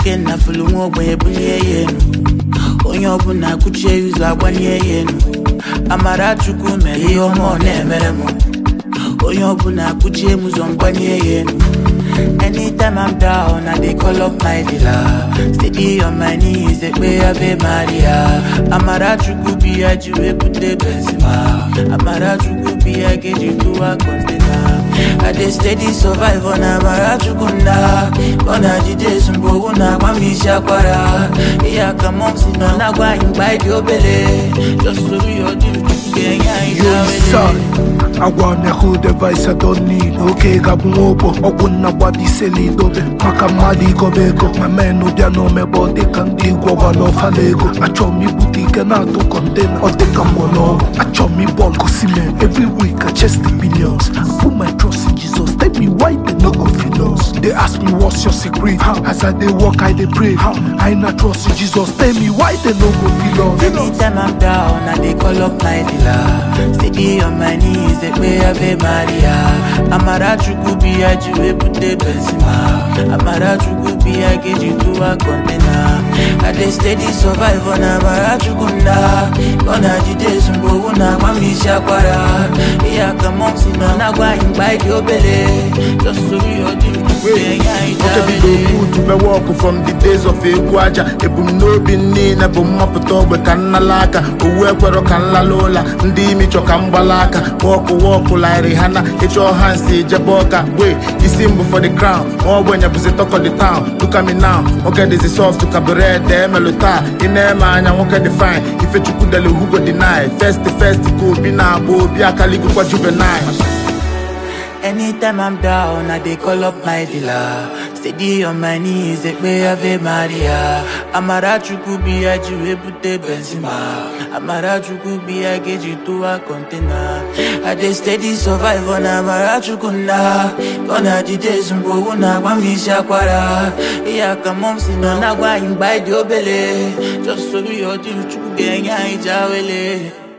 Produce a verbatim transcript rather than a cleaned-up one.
weekend na fulu ngogwe bunye yenu. Onyo buna kuche yuzu agwanye yenu. Amara chuku meri omo nemeremo. Onyo buna kuche muzongwanye yenu. Anytime I'm down, I they call up my dealer. Steady on my knees, they pray Ave Maria. Amara chuku biya juwe pute benzima. Amara chuku biya geji tuwa container. I dey steady survive on Amara chukunda. Kona jide sumbo una kwa misha kwara. Iya kama msino na kwa imbai diobele. Just so we all do kenya itawele. I wanna hold device I don't need. Okay, gabuopo. I wanna body seli dobe. Makamali gobeko. My men no dia no me but they can dig over no falego. I chop me boutique and I do container. Or they come on. I chop me ball cosime. Every week I chest the billions. I put my trust in Jesus. Tell me why they no go feel us. They ask me what's your secret. How? As I they walk I they pray. How? I not trust in Jesus. Tell me why they no go feel us. Anytime I'm down, I they call up my dealer. Steady on my knees. Pray Ave Maria. Amara chuku biya juwe pute benzima. Amara chuku biya geji tuwa container. I dey steady survive on Amara chukunda. Kona jide sumbo una kwa misha kwara. Iya kama msino na kwa imbai diobele. Just so we all do kenya itawele. To be walk from the days of Eguaja. Ebum no bini na bum maputo we kanalaka. Uwe kwero kanlalola. Ndi micho kambalaka. Walk walk like Rihanna. Hit your hands see Jaboka. Wait, you symbol for the crown. More when you visit talk of the town. Look at me now. Okay, this is soft to cabaret. There melota. In there man, I won't get define. If you could who go deny. First the first go be now. Bo be a calico for juvenile. Anytime I'm down, I they call up my dealer. Steady on my knees, they pray Ave Maria. Amara chuku biya juwe pute benzima. Amara chuku biya geji tuwa container. I dey steady survive on Amara chukunda. Kona jide sumbo una kwa misha kwara. Iya kama msino na kwa imbai diobele. Just so we all do chuku genya itawele.